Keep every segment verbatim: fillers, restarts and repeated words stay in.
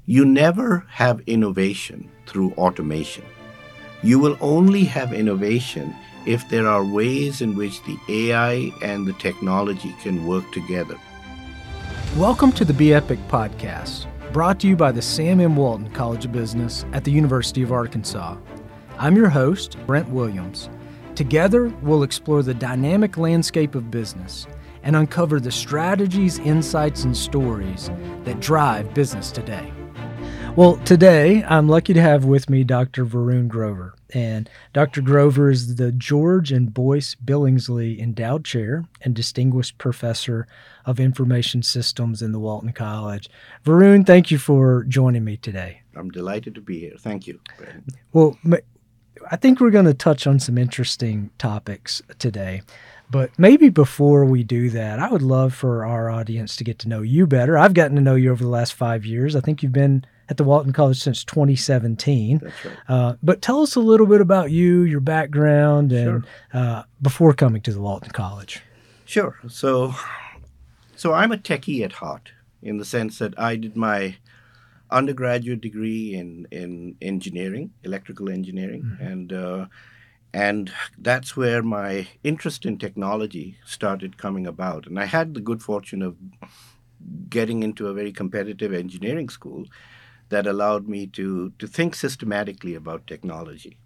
You never have innovation through automation. You will only have innovation if there are ways in which the A I and the technology can work together. Welcome to the Be Epic podcast, brought to you by the Sam M. Walton College of Business at the University of Arkansas. I'm your host, Brent Williams. Together, we'll explore the dynamic landscape of business and uncover the strategies, insights, and stories that drive business today. Well, today, I'm lucky to have with me Doctor Varun Grover. And Doctor Grover is the George and Boyce Billingsley Endowed Chair and Distinguished Professor of Information Systems in the Walton College. Varun, thank you for joining me today. I'm delighted to be here. Thank you. Well, I think we're going to touch on some interesting topics today. But maybe before we do that, I would love for our audience to get to know you better. I've gotten to know you over the last five years. I think you've been at the Walton College since twenty seventeen. That's right. Uh, but tell us a little bit about you, your background, and Sure. uh, before coming to the Walton College. Sure. So, so I'm a techie at heart in the sense that I did my undergraduate degree in, in engineering, electrical engineering, mm-hmm. and uh, and that's where my interest in technology started coming about. And I had the good fortune of getting into a very competitive engineering school that allowed me to to think systematically about technology.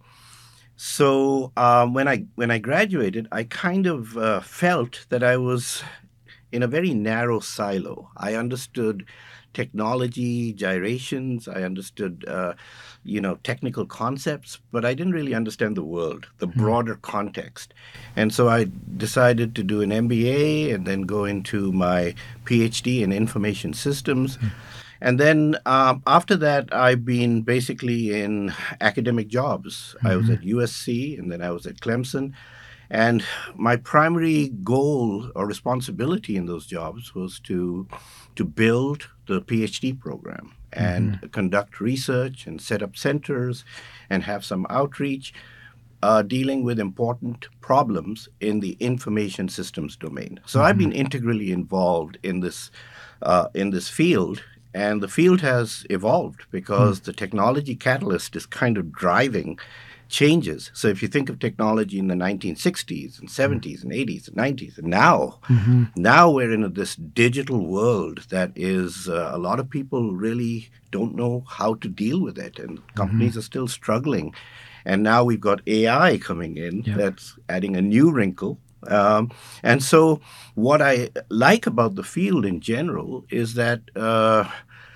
So um, when I when I graduated, I kind of uh, felt that I was in a very narrow silo. I understood technology, gyrations. I understood, uh, you know, technical concepts, but I didn't really understand the world, the broader context. And so I decided to do an M B A and then go into my P H D in information systems. Mm-hmm. And then um, after that, I've been basically in academic jobs. Mm-hmm. I was at U S C, and then I was at Clemson. And my primary goal or responsibility in those jobs was to to build the P H D program and mm-hmm. conduct research and set up centers and have some outreach uh, dealing with important problems in the information systems domain. So mm-hmm. I've been integrally involved in this uh, in this field. And the field has evolved because mm. the technology catalyst is kind of driving changes. So if you think of technology in the nineteen sixties and seventies mm. and eighties and nineties, and now, mm-hmm. now we're in a, this digital world that is, uh, a lot of people really don't know how to deal with it. And companies mm-hmm. are still struggling. And now we've got A I coming in yep. that's adding a new wrinkle. Um, and so what I like about the field in general is that uh,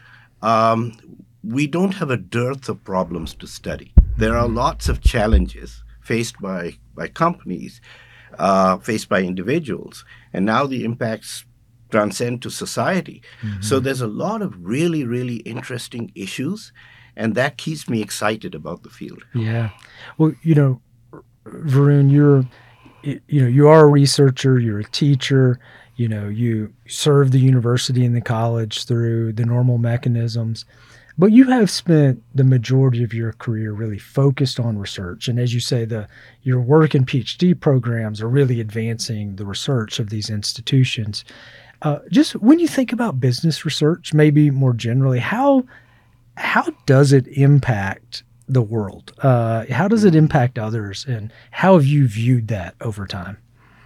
um, we don't have a dearth of problems to study. There are lots of challenges faced by, by companies, uh, faced by individuals, and now the impacts transcend to society. Mm-hmm. So there's a lot of really, really interesting issues, and that keeps me excited about the field. Yeah. Well, you know, Varun, you're... You know, you are a researcher, you're a teacher, you know, you serve the university and the college through the normal mechanisms, but you have spent the majority of your career really focused on research. And as you say, the your work and P H D programs are really advancing the research of these institutions. Uh, just when you think about business research, maybe more generally, how how does it impact the world? Uh, how does it impact others, and how have you viewed that over time?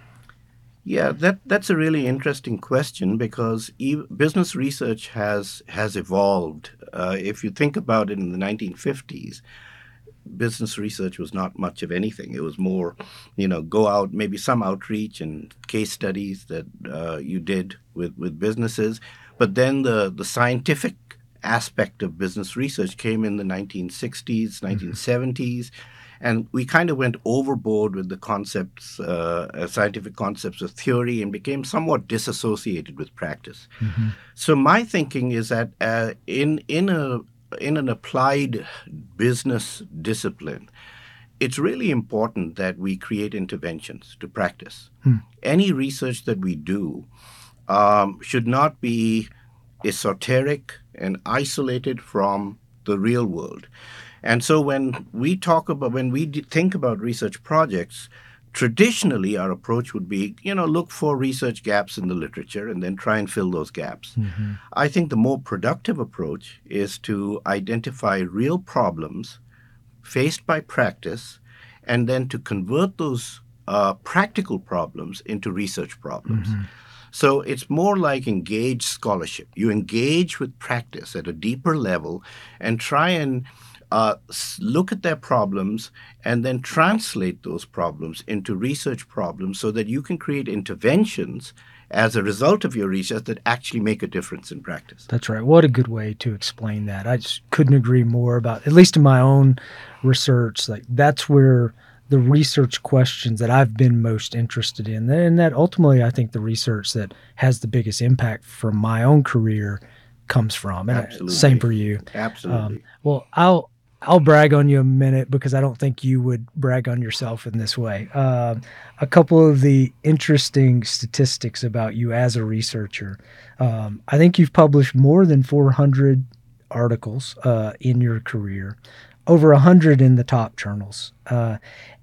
Yeah, that that's a really interesting question because e- business research has has evolved. Uh, if you think about it, in the nineteen fifties, business research was not much of anything. It was more, you know, go out, maybe some outreach and case studies that uh, you did with, with businesses. But then the, the scientific aspect of business research came in the nineteen sixties, nineteen seventies, and we kind of went overboard with the concepts, uh, scientific concepts of theory, and became somewhat disassociated with practice. Mm-hmm. So my thinking is that uh, in in a in an applied business discipline, it's really important that we create interventions to practice. Hmm. Any research that we do um, should not be esoteric and isolated from the real world. And so when we talk about, when we think about research projects, traditionally, our approach would be, you know, look for research gaps in the literature and then try and fill those gaps. Mm-hmm. I think the more productive approach is to identify real problems faced by practice and then to convert those uh, practical problems into research problems. Mm-hmm. So it's more like engaged scholarship. You engage with practice at a deeper level and try and uh, look at their problems and then translate those problems into research problems so that you can create interventions as a result of your research that actually make a difference in practice. That's right. What a good way to explain that. I just couldn't agree more about, at least in my own research, like that's where the research questions that I've been most interested in. And that ultimately, I think the research that has the biggest impact from my own career comes from. And Absolutely. Same for you. Absolutely. Um, well, I'll I'll brag on you a minute because I don't think you would brag on yourself in this way. Uh, a couple of the interesting statistics about you as a researcher. Um, I think you've published more than four hundred articles uh, in your career, over one hundred in the top journals. Uh,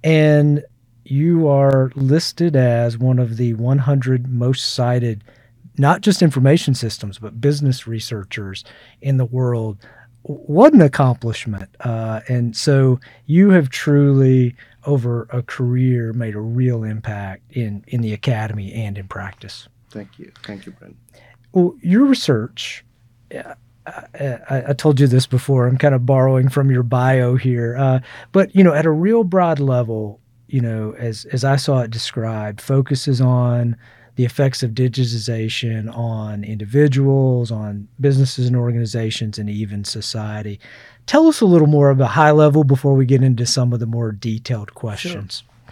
and you are listed as one of the one hundred most cited, not just information systems, but business researchers in the world. What an accomplishment. Uh, and so you have truly, over a career, made a real impact in, in the academy and in practice. Thank you. Thank you, Brent. Well, your research, I, I, I told you this before, I'm kind of borrowing from your bio here, uh, but, you know, at a real broad level, you know, as, as I saw it described, focuses on the effects of digitization on individuals, on businesses and organizations, and even society. Tell us a little more about high level before we get into some of the more detailed questions. Sure.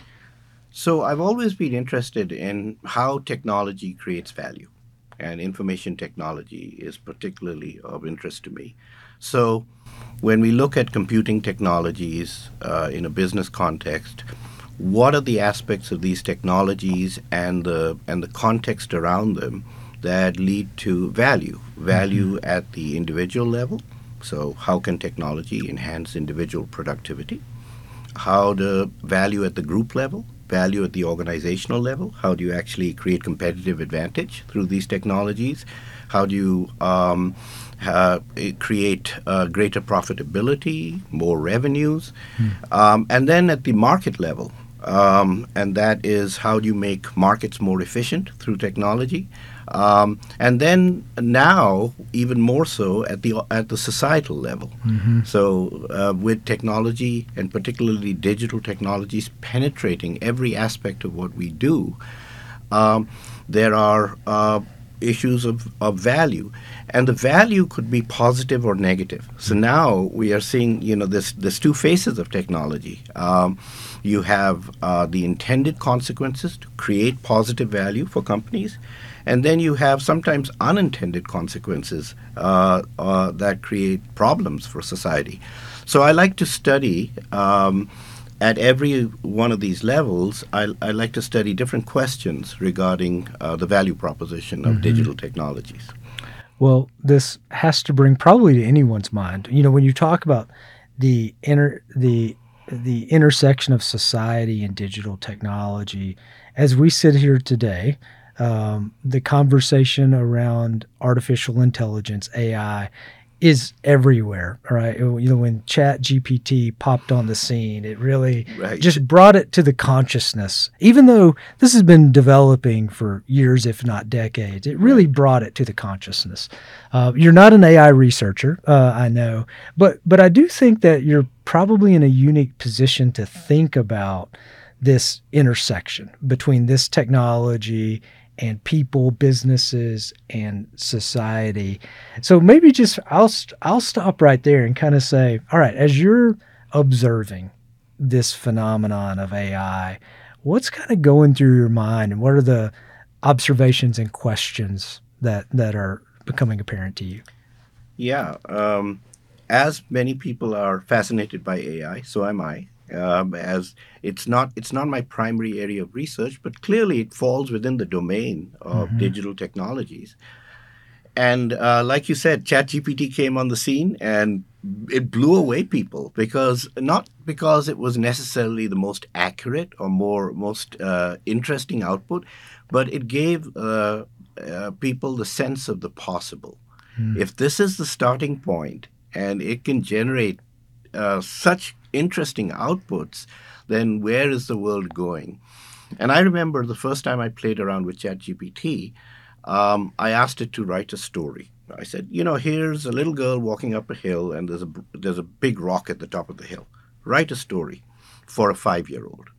So I've always been interested in how technology creates value, and information technology is particularly of interest to me. So when we look at computing technologies uh, in a business context, what are the aspects of these technologies and the and the context around them that lead to value? Value mm-hmm. at the individual level. So how can technology enhance individual productivity? How the value at the group level? Value at the organizational level? How do you actually create competitive advantage through these technologies? How do you um, uh, create uh, greater profitability, more revenues? Mm. Um, and then at the market level, Um, and that is how do you make markets more efficient through technology, um, and then now even more so at the at the societal level. Mm-hmm. So uh, with technology and particularly digital technologies penetrating every aspect of what we do, um, there are uh, issues of, of value, and the value could be positive or negative. So now we are seeing, you know, this there's two faces of technology. Um, You have uh, the intended consequences to create positive value for companies, and then you have sometimes unintended consequences uh, uh, that create problems for society. So I like to study um, at every one of these levels. I, I like to study different questions regarding uh, the value proposition of mm-hmm. digital technologies. Well, this has to bring probably to anyone's mind. You know, when you talk about the inner the the intersection of society and digital technology, as we sit here today, um, the conversation around artificial intelligence, A I, is everywhere, right? You know, when Chat G P T popped on the scene, it really right. just brought it to the consciousness. Even though this has been developing for years, if not decades, it really right. brought it to the consciousness. Uh, you're not an A I researcher, uh, I know, but but I do think that you're probably in a unique position to think about this intersection between this technology and people, businesses, and society. So maybe just I'll I'll stop right there and kind of say, all right, as you're observing this phenomenon of A I, what's kind of going through your mind, and what are the observations and questions that that are becoming apparent to you? Yeah, um, as many people are fascinated by A I, so am I. Um, as it's not it's not my primary area of research, but clearly it falls within the domain of mm-hmm. digital technologies. And uh, like you said, Chat G P T came on the scene, and it blew away people because not because it was necessarily the most accurate or more most uh, interesting output, but it gave uh, uh, people the sense of the possible. Mm. If this is the starting point and it can generate uh, such interesting outputs, then where is the world going? And I remember the first time I played around with ChatGPT, um, I asked it to write a story. I said, you know, here's a little girl walking up a hill, and there's a there's a big rock at the top of the hill. Write a story for a five-year-old.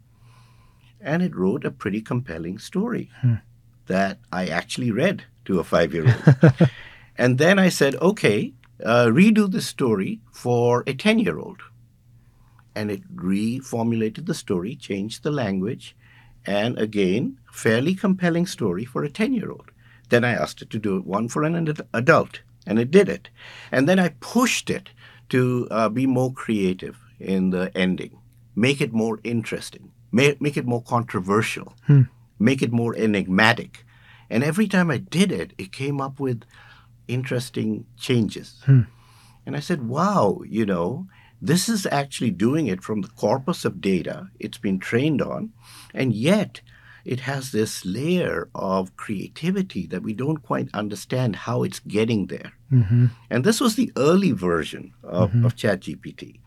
And it wrote a pretty compelling story hmm. that I actually read to a five-year-old. And then I said, okay, uh, redo the story for a ten-year-old. And it reformulated the story, changed the language, and again, fairly compelling story for a ten-year-old. Then I asked it to do one for an adult, and it did it. And then I pushed it to uh, be more creative in the ending, make it more interesting, make, make it more controversial, hmm. make it more enigmatic. And every time I did it, it came up with interesting changes. Hmm. And I said, wow, you know, this is actually doing it from the corpus of data it's been trained on, and yet it has this layer of creativity that we don't quite understand how it's getting there. Mm-hmm. And this was the early version of, mm-hmm. of ChatGPT.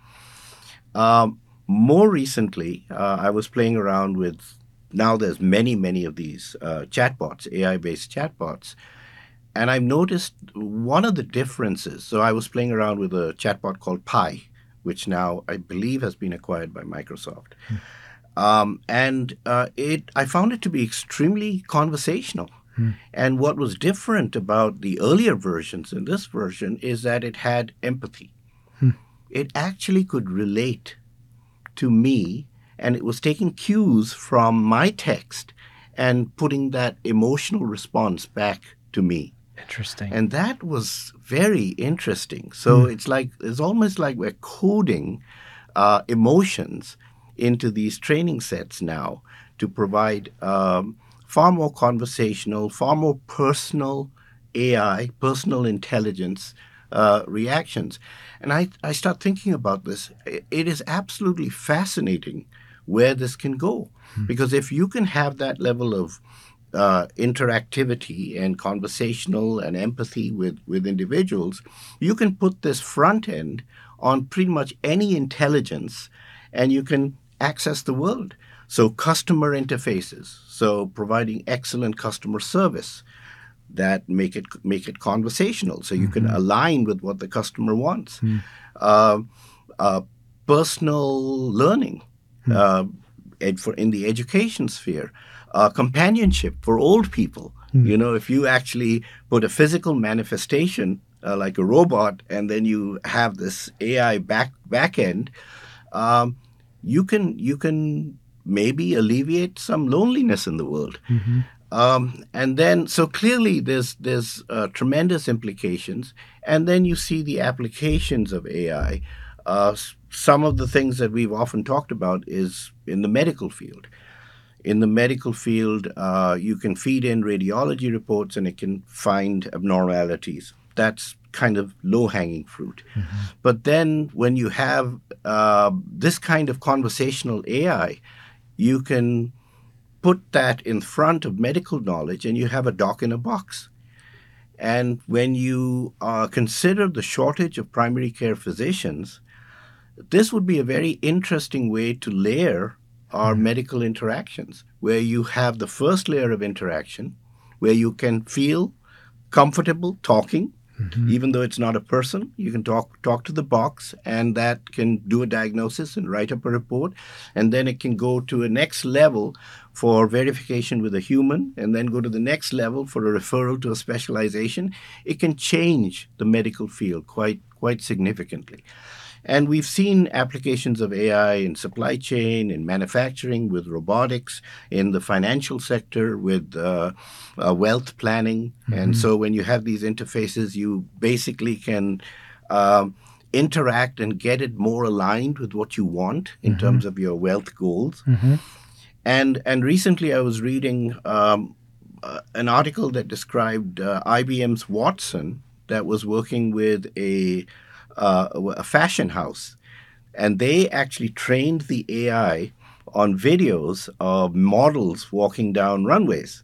Um, more recently, uh, I was playing around with, now there's many, many of these uh, chatbots, A I-based chatbots. And I've noticed one of the differences. So I was playing around with a chatbot called Pi, which now I believe has been acquired by Microsoft. Mm. Um, and uh, it, I found it to be extremely conversational. Hmm. And what was different about the earlier versions and this version is that it had empathy. Hmm. It actually could relate to me, and it was taking cues from my text and putting that emotional response back to me. Interesting. And that was very interesting. So hmm. it's like it's almost like we're coding uh, emotions into these training sets now to provide um, far more conversational, far more personal A I, personal intelligence uh, reactions. And I, I start thinking about this. It is absolutely fascinating where this can go. Hmm. Because if you can have that level of uh, interactivity and conversational and empathy with, with individuals, you can put this front end on pretty much any intelligence, and you can access the world. So customer interfaces, so providing excellent customer service that make it make it conversational, so you mm-hmm. can align with what the customer wants. Mm. Uh, uh, personal learning mm. uh, ed for in the education sphere, uh, companionship for old people. Mm. You know, if you actually put a physical manifestation uh, like a robot, and then you have this A I back back end. Um, You can you can maybe alleviate some loneliness in the world, mm-hmm. um, and then so clearly there's there's uh, tremendous implications, and then you see the applications of A I. Uh, some of the things that we've often talked about is in the medical field. In the medical field, uh, you can feed in radiology reports, and it can find abnormalities. That's kind of low-hanging fruit. Mm-hmm. But then when you have uh, this kind of conversational A I, you can put that in front of medical knowledge, and you have a doc in a box. And when you uh, consider the shortage of primary care physicians, this would be a very interesting way to layer our mm-hmm. medical interactions, where you have the first layer of interaction, where you can feel comfortable talking. Mm-hmm. Even though it's not a person, you can talk talk to the box, and that can do a diagnosis and write up a report. And then it can go to a next level for verification with a human, and then go to the next level for a referral to a specialization. It can change the medical field quite quite significantly. And we've seen applications of A I in supply chain, in manufacturing, with robotics, in the financial sector, with uh, uh, wealth planning. Mm-hmm. And so when you have these interfaces, you basically can um, interact and get it more aligned with what you want in mm-hmm. terms of your wealth goals. Mm-hmm. And, and recently I was reading um, uh, an article that described uh, I B M's Watson that was working with a uh, a fashion house, and they actually trained the A I on videos of models walking down runways,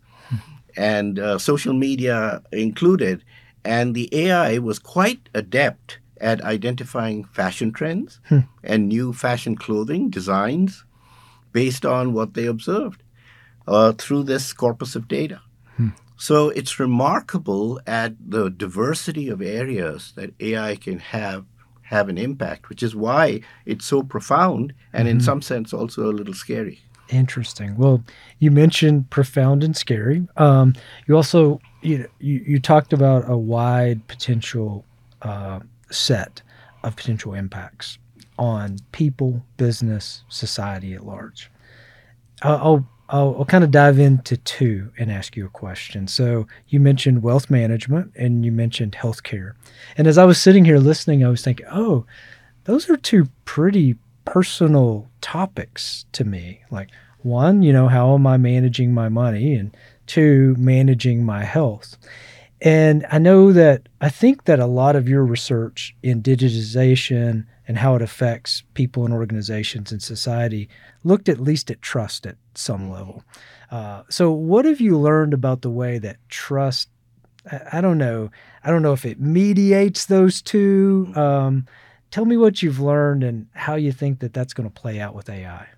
and uh, social media included. And the A I was quite adept at identifying fashion trends Hmm. and new fashion clothing designs based on what they observed uh, through this corpus of data. Hmm. So it's remarkable at the diversity of areas that A I can have have an impact, which is why it's so profound and in Mhm. some sense also a little scary. Interesting. Well, you mentioned profound and scary. Um, you also you, you you talked about a wide potential uh, set of potential impacts on people, business, society at large. I'll I'll, I'll, I'll kind of dive into two and ask you a question. So you mentioned wealth management and you mentioned healthcare. And as I was sitting here listening, I was thinking, oh, those are two pretty personal topics to me. Like, one, you know, how am I managing my money? And two, managing my health. And I know that I think that a lot of your research in digitization and how it affects people and organizations and society looked at least at trust at some level. Uh, so, what have you learned about the way that trust? I, I don't know. I don't know if it mediates those two. Um, tell me what you've learned and how you think that that's going to play out with A I.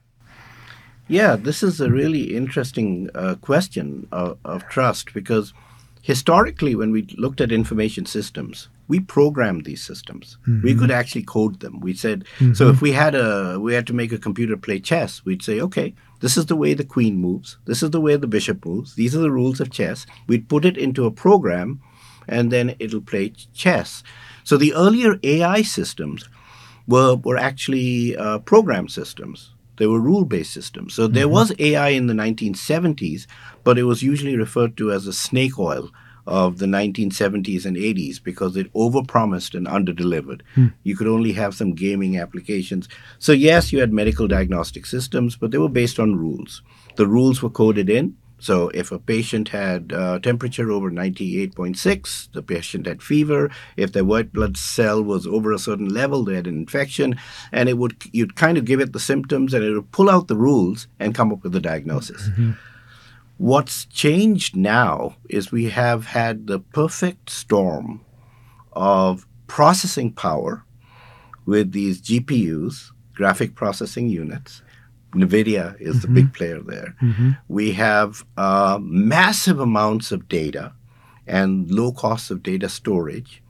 Yeah, this is a really interesting uh, question of, of trust because historically, when we looked at information systems, we programmed these systems. Mm-hmm. We could actually code them. We said, mm-hmm. so if we had a we had to make a computer play chess, we'd say, okay, this is the way the queen moves. This is the way the bishop moves. These are the rules of chess. We'd put it into a program, and then it'll play chess. So the earlier A I systems were were actually uh, program systems. They were rule-based systems. So there mm-hmm. was A I in the nineteen seventies, but it was usually referred to as the snake oil of the nineteen seventies and eighties because it overpromised and underdelivered. Mm. You could only have some gaming applications. So yes, you had medical diagnostic systems, but they were based on rules. The rules were coded in. So if a patient had uh, temperature over ninety-eight point six, the patient had fever. If their white blood cell was over a certain level, they had an infection. And it would you'd kind of give it the symptoms, and it would pull out the rules and come up with a diagnosis. Mm-hmm. What's changed now is we have had the perfect storm of processing power with these G P Us, graphic processing units. NVIDIA is mm-hmm. the big player there. Mm-hmm. We have uh, massive amounts of data and low costs of data storage.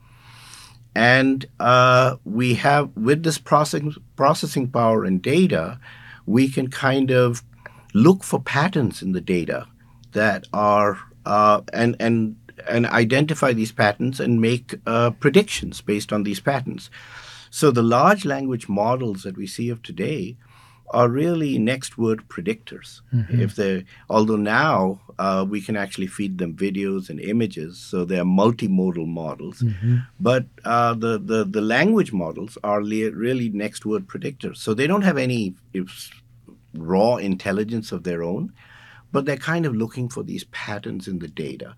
And uh, we have, with this processing, processing power and data, we can kind of look for patterns in the data that are, uh, and, and, and identify these patterns and make uh, predictions based on these patterns. So the large language models that we see of today are really next word predictors. Mm-hmm. If they, although now uh, we can actually feed them videos and images, so they are multimodal models. Mm-hmm. But uh, the, the the language models are le- really next word predictors. So they don't have any if, raw intelligence of their own, but they're kind of looking for these patterns in the data.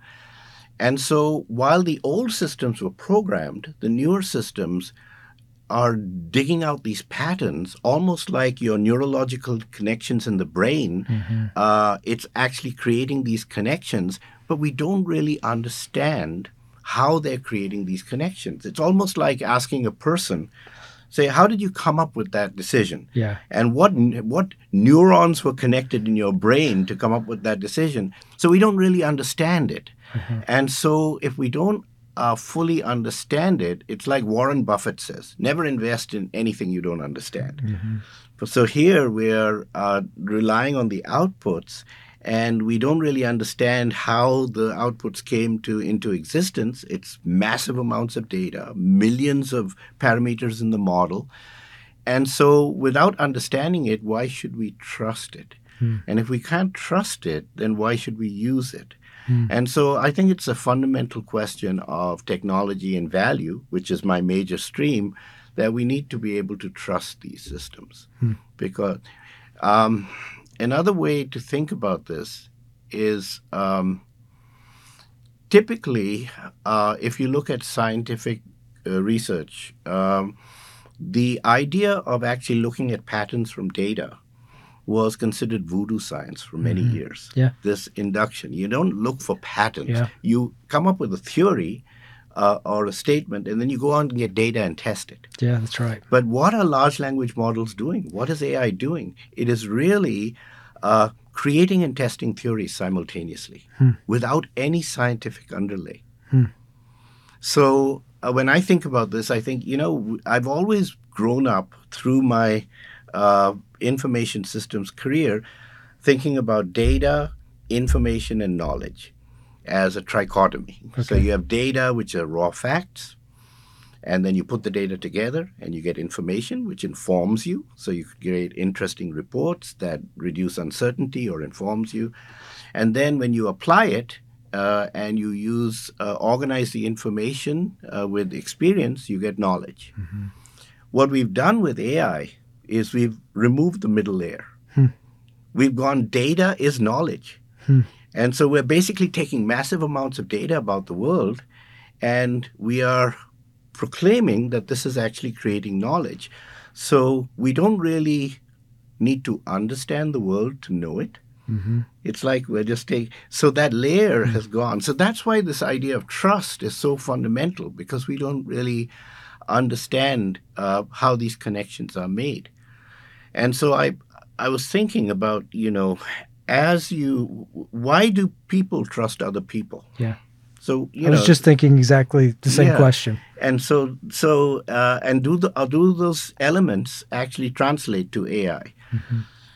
And so while the old systems were programmed, the newer systems are digging out these patterns almost like your neurological connections in the brain. Mm-hmm. Uh, it's actually creating these connections, but we don't really understand how they're creating these connections. It's almost like asking a person, say, how did you come up with that decision? Yeah. And what what neurons were connected in your brain to come up with that decision? So we don't really understand it. Mm-hmm. And so if we don't Uh, fully understand it, it's like Warren Buffett says, never invest in anything you don't understand. Mm-hmm. So here we're uh, relying on the outputs, and we don't really understand how the outputs came to into existence. It's massive amounts of data, millions of parameters in the model. And so without understanding it, why should we trust it? Mm. And if we can't trust it, then why should we use it? Mm. And so I think it's a fundamental question of technology and value, which is my major stream, that we need to be able to trust these systems. Mm. Because um, another way to think about this is um, typically, uh, if you look at scientific uh, research, um, the idea of actually looking at patterns from data was considered voodoo science for many Mhm. years. Yeah. This induction, you don't look for patterns. Yeah. You come up with a theory uh, or a statement, and then you go on and get data and test it. Yeah, that's right. But what are large language models doing? What is A I doing? It is really uh, creating and testing theories simultaneously Hmm. without any scientific underlay. Hmm. So uh, when I think about this, I think, you know, I've always grown up through my uh, information systems career thinking about data, information, and knowledge as a trichotomy. So Okay. you have data, which are raw facts, and then you put the data together and you get information which informs you. So you create interesting reports that reduce uncertainty or informs you. And then when you apply it uh, and you use uh, organize the information uh, with experience, you get knowledge. Mm-hmm. What we've done with A I is we've removed the middle layer. Hmm. We've gone data is knowledge. Hmm. And so we're basically taking massive amounts of data about the world, and we are proclaiming that this is actually creating knowledge. So we don't really need to understand the world to know it. Mm-hmm. It's like we're just taking, so that layer has gone. So that's why this idea of trust is so fundamental, because we don't really understand uh, how these connections are made. And so I, I was thinking about, you know, as you, why do people trust other people? Yeah. So you I was know, just thinking exactly the same yeah. question. And so, so, uh, and do the uh, do those elements actually translate to A I? Mm-hmm.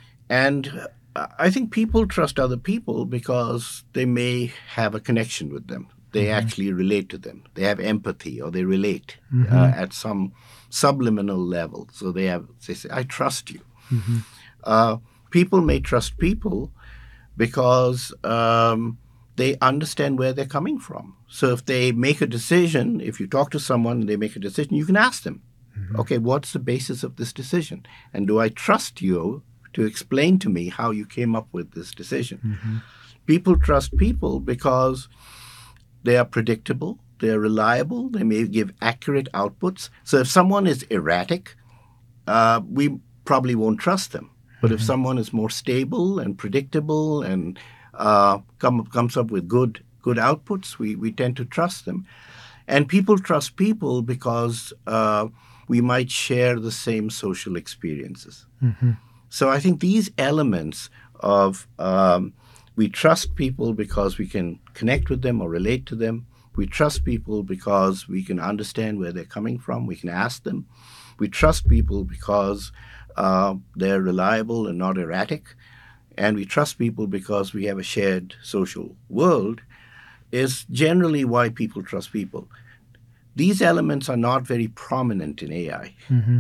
And uh, I think people trust other people because they may have a connection with them. They Mm-hmm. actually relate to them. They have empathy, or they relate Mm-hmm. uh, at some subliminal level. So they have. They say, "I trust you." Mm-hmm. Uh, people may trust people because um, they understand where they're coming from. So if they make a decision, if you talk to someone and they make a decision, you can ask them, Mm-hmm. okay, what's the basis of this decision? And do I trust you to explain to me how you came up with this decision? Mm-hmm. People trust people because they are predictable, they are reliable, they may give accurate outputs. So if someone is erratic, uh, we probably won't trust them. But if someone is more stable and predictable and uh, come, comes up with good good outputs, we, we tend to trust them. And people trust people because uh, we might share the same social experiences. Mm-hmm. So I think these elements of um, we trust people because we can connect with them or relate to them. We trust people because we can understand where they're coming from. We can ask them. We trust people because uh, they're reliable and not erratic. And we trust people because we have a shared social world, is generally why people trust people. These elements are not very prominent in A I. Mm-hmm.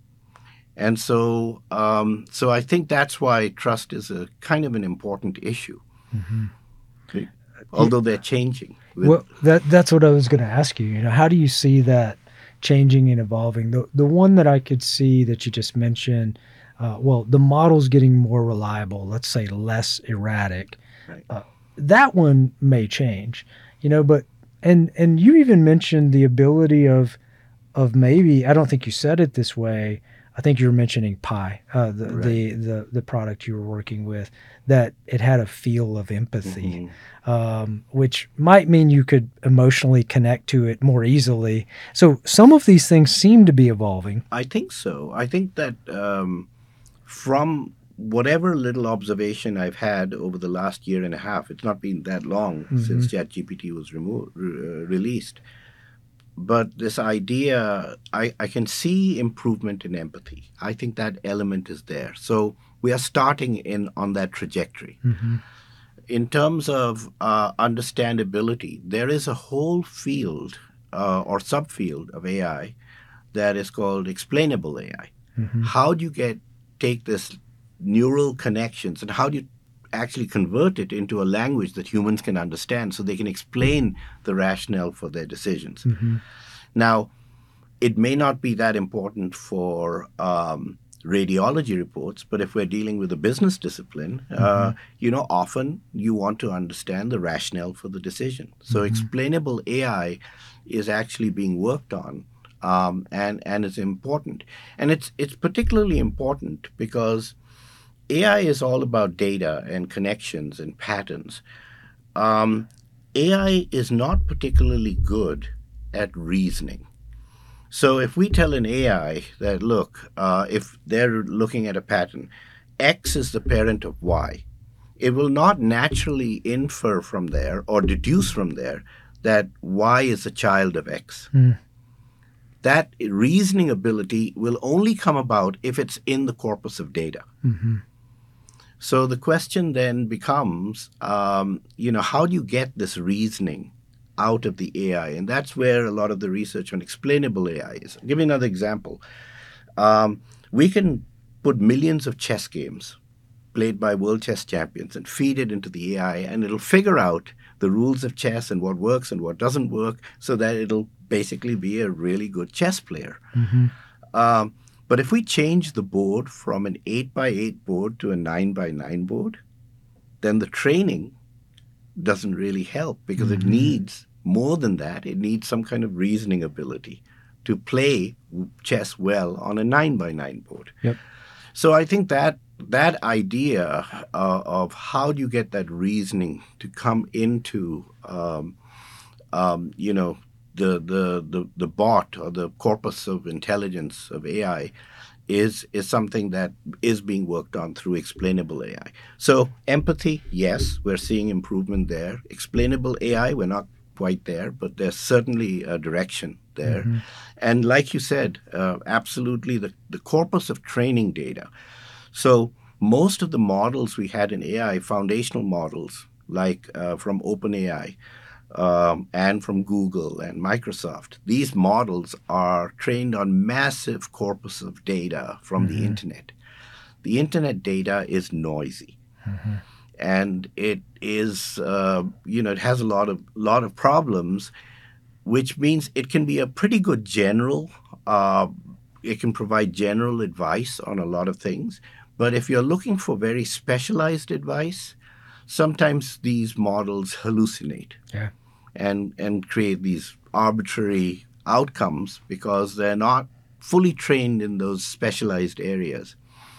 And so um, so I think that's why trust is a kind of an important issue, Mm-hmm. although they're changing. With, Well, that that's what I was going to ask you. You know, how do you see that changing and evolving? The the one that I could see that you just mentioned, uh, well, the model's getting more reliable. Let's say less erratic. Right. Uh, that one may change. You know, but and and you even mentioned the ability of of maybe, I don't think you said it this way. I think you were mentioning Pi, uh, the, Right. the the the product you were working with, that it had a feel of empathy, Mhm. um, which might mean you could emotionally connect to it more easily. So some of these things seem to be evolving. I think so. I think that um, from whatever little observation I've had over the last year and a half, it's not been that long Mhm. since ChatGPT was remo- re- uh, released. But this idea, I, I can see improvement in empathy. I think that element is there. So we are starting in on that trajectory. Mm-hmm. In terms of uh, understandability, there is a whole field uh, or subfield of A I that is called explainable A I. Mm-hmm. How do you get take this neural connections and how do you actually convert it into a language that humans can understand so they can explain the rationale for their decisions? Mm-hmm. Now, it may not be that important for um, radiology reports, but if we're dealing with a business discipline, uh, Mm-hmm. you know, often you want to understand the rationale for the decision. So Mhm. explainable A I is actually being worked on um, and and it's important. And it's it's particularly important because A I is all about data and connections and patterns. Um, A I is not particularly good at reasoning. So if we tell an A I that, look, uh, if they're looking at a pattern, X is the parent of Y, it will not naturally infer from there or deduce from there that Y is a child of X. Mm. That reasoning ability will only come about if it's in the corpus of data. Mm-hmm. So the question then becomes, um, you know, how do you get this reasoning out of the A I? And that's where a lot of the research on explainable A I is. I'll give you another example. Um, we can put millions of chess games played by world chess champions and feed it into the A I, and it'll figure out the rules of chess and what works and what doesn't work so that it'll basically be a really good chess player. Mm-hmm. Um, but if we change the board from an eight by eight board to a nine by nine board, then the training doesn't really help because Mm-hmm. it needs more than that. It needs some kind of reasoning ability to play chess well on a nine by nine board. Yep. So I think that that idea uh, of how do you get that reasoning to come into, um, um, you know, the, the the the bot or the corpus of intelligence of A I is is something that is being worked on through explainable A I. So empathy, yes, we're seeing improvement there. Explainable A I, we're not quite there, but there's certainly a direction there. Mm-hmm. And like you said, uh, absolutely the, the corpus of training data. So most of the models we had in A I, foundational models, like uh, from OpenAI um, and from Google and Microsoft, these models are trained on massive corpus of data from Mm-hmm. the internet. The internet data is noisy. Mm-hmm. And it is, uh, you know, it has a lot of lot of problems, which means it can be a pretty good general. Uh, it can provide general advice on a lot of things. But if you're looking for very specialized advice, sometimes these models hallucinate Yeah. and, and create these arbitrary outcomes because they're not fully trained in those specialized areas.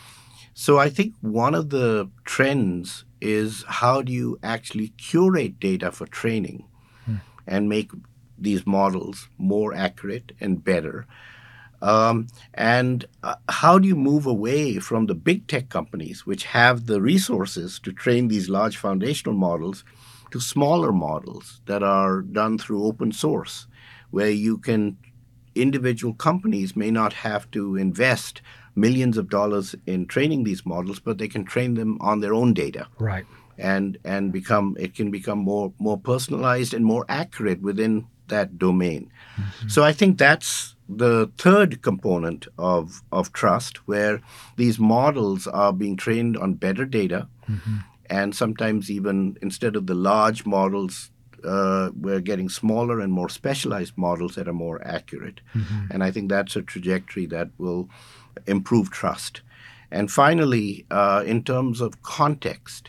So I think one of the trends is how do you actually curate data for training Hmm. and make these models more accurate and better? Um, and uh, how do you move away from the big tech companies, which have the resources to train these large foundational models, to smaller models that are done through open source, where you can, individual companies may not have to invest millions of dollars in training these models, but they can train them on their own data. Right. And and become it can become more more personalized and more accurate within that domain. Mm-hmm. So I think that's the third component of of trust, where these models are being trained on better data, Mm-hmm. and sometimes even instead of the large models, uh, we're getting smaller and more specialized models that are more accurate. Mm-hmm. And I think that's a trajectory that will improve trust. And finally, uh, in terms of context,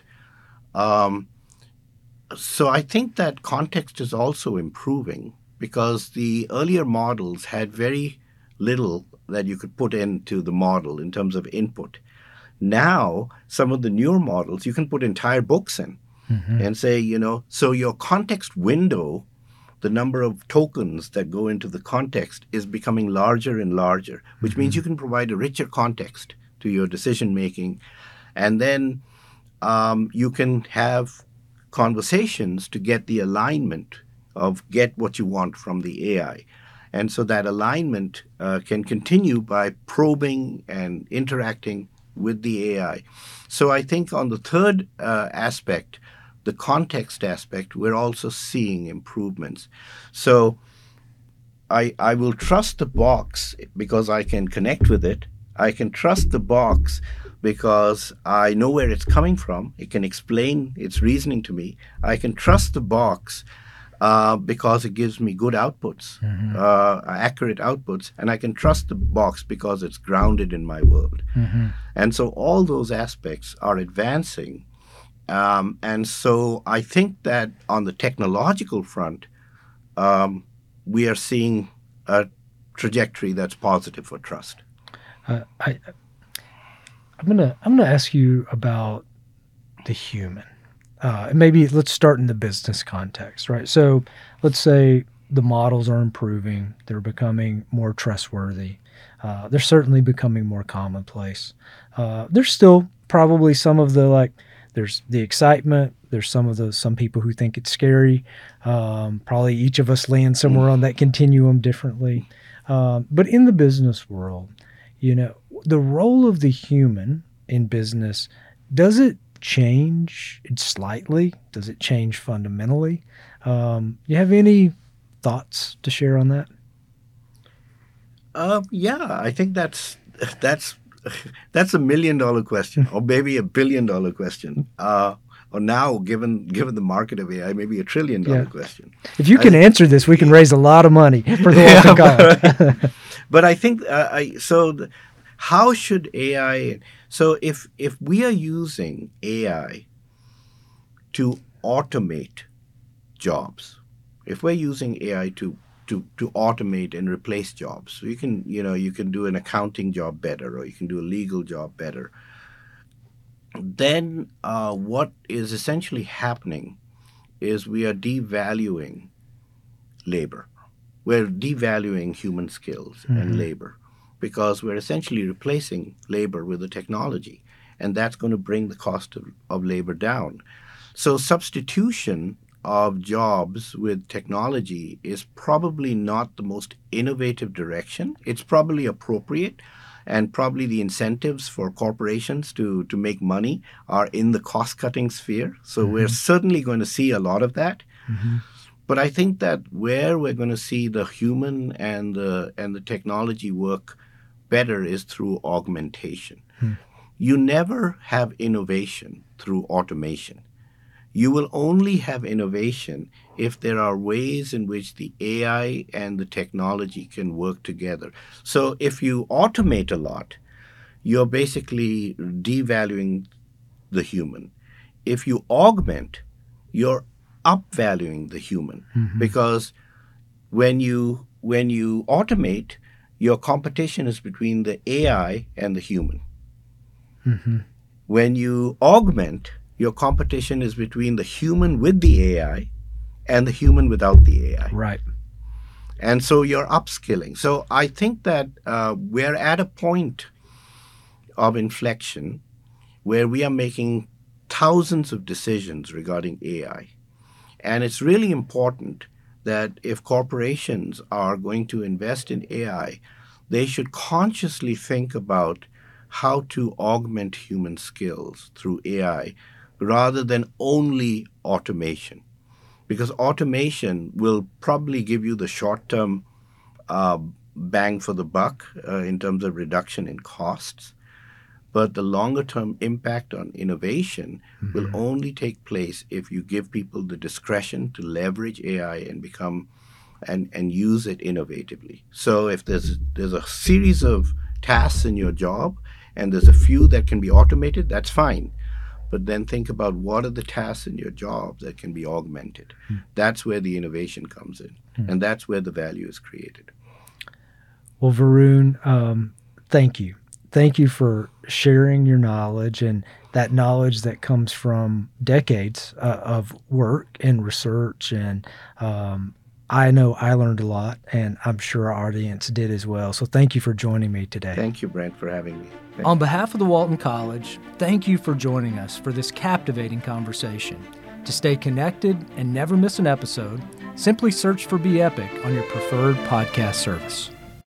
um, so I think that context is also improving because the earlier models had very little that you could put into the model in terms of input. Now, some of the newer models, you can put entire books in Mm-hmm. and say, you know, so your context window, the number of tokens that go into the context is becoming larger and larger, which Mm-hmm. means you can provide a richer context to your decision making. And then um, you can have conversations to get the alignment of get what you want from the A I. And so that alignment uh, can continue by probing and interacting with the A I. So I think on the third uh, aspect, the context aspect, we're also seeing improvements. So I, I will trust the box because I can connect with it. I can trust the box because I know where it's coming from. It can explain its reasoning to me. I can trust the box uh, because it gives me good outputs, Mm-hmm. uh, accurate outputs. And I can trust the box because it's grounded in my world. Mm-hmm. And so all those aspects are advancing. Um, and so I think that on the technological front, um, we are seeing a trajectory that's positive for trust. Uh, I, I'm gonna I'm gonna ask you about the human. Uh, and maybe let's start in the business context, right? So let's say the models are improving, they're becoming more trustworthy. Uh, they're certainly becoming more commonplace. Uh, there's still probably some of the like, there's the excitement. There's some of those some people who think it's scary. Um, probably each of us land somewhere on that continuum differently. Um, but in the business world, you know, the role of the human in business, does it change slightly? Does it change fundamentally? Um, you have any thoughts to share on that? Uh, yeah, I think that's that's that's a million dollar question, or maybe a billion dollar question. Uh, or now, given given the market of A I, maybe a trillion dollar Yeah. question. If you I can think- answer this, we can raise a lot of money for the Yeah, Walton College. but, but I think uh, I so the, how should A I? So if if we are using A I to automate jobs, if we're using A I to to to automate and replace jobs, so you can you know you can do an accounting job better, or you can do a legal job better. Then uh, what is essentially happening is we are devaluing labor. We're devaluing human skills Mhm. and labor because we're essentially replacing labor with the technology, and that's going to bring the cost of, of labor down. So substitution of jobs with technology is probably not the most innovative direction. It's probably appropriate, and probably the incentives for corporations to, to make money are in the cost-cutting sphere. So we're certainly going to see a lot of that. Mhm. But I think that where we're going to see the human and the and the technology work better is through augmentation. Hmm. You never have innovation through automation. You will only have innovation if there are ways in which the A I and the technology can work together. So if you automate a lot, you're basically devaluing the human. If you augment, you're upvaluing the human, Mhm. because when you when you automate, your competition is between the A I and the human. Mhm. When you augment, your competition is between the human with the A I and the human without the A I. Right. And so you're upskilling. So I think that uh, we're at a point of inflection where we are making thousands of decisions regarding A I. And it's really important that if corporations are going to invest in A I, they should consciously think about how to augment human skills through A I rather than only automation. Because automation will probably give you the short-term uh, bang for the buck uh, in terms of reduction in costs. But the longer-term impact on innovation Mm-hmm. will only take place if you give people the discretion to leverage A I and become and, and use it innovatively. So if there's there's a series of tasks in your job and there's a few that can be automated, that's fine. But then think about what are the tasks in your job that can be augmented. Hmm. That's where the innovation comes in, Hmm. and that's where the value is created. Well, Varun, um, thank you. Thank you for sharing your knowledge, and that knowledge that comes from decades uh, of work and research. And um, I know I learned a lot, and I'm sure our audience did as well. So thank you for joining me today. Thank you, Brent, for having me. Thank On behalf of the Walton College, thank you for joining us for this captivating conversation. To stay connected and never miss an episode, simply search for Be Epic on your preferred podcast service.